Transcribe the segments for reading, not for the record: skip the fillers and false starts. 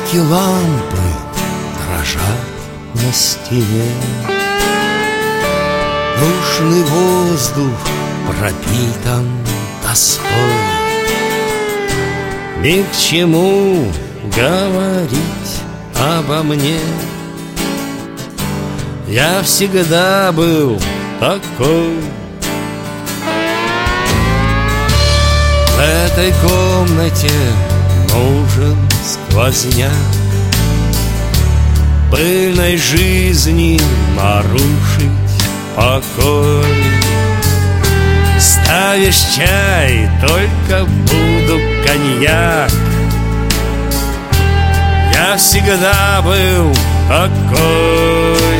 Огоньки лампы дрожат на стене. Душный воздух пропитан тоской. Ни к чему говорить обо мне. Я всегда был такой. В этой комнате нужен сквозняк. Пыльной жизни нарушить покой. Ставишь чай, только буду коньяк. Я всегда был такой.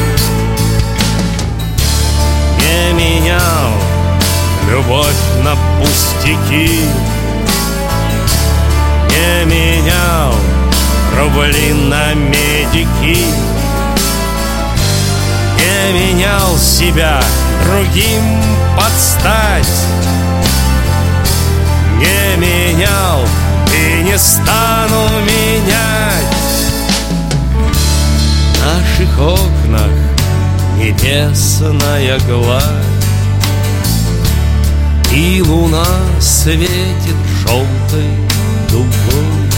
Не менял любовь на пустяки. Не менял рубли на медики. Не менял себя другим под стать. Не менял и не стану менять. В наших окнах небесная гладь, и луна светит желтой дугой.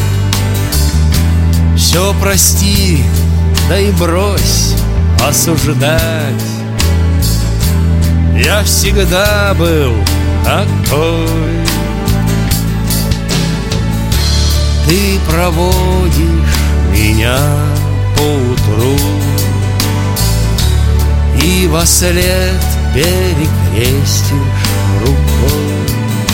Все прости, да и брось осуждать. Я всегда был такой. Ты проводишь меня поутру и вослед перекрестишь рукой.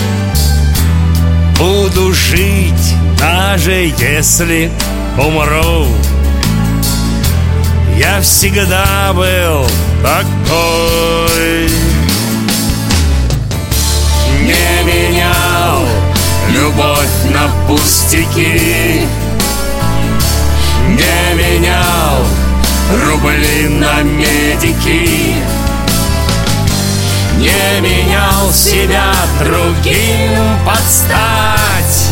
Буду жить, даже если умру. Я всегда был такой. Не менял любовь на пустяки. Не менял рубли на медики. Не менял себя другим под стать.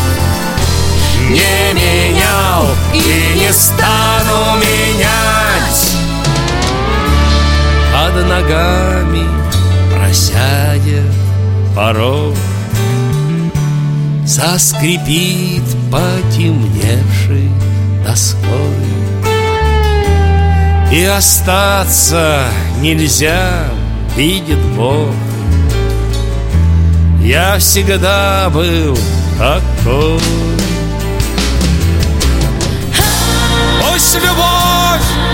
Не менял и не стану менять. Под ногами просядет порог, заскрипит потемневшей доской. И остаться нельзя, видит Бог. Я всегда был такой. Пусть любовь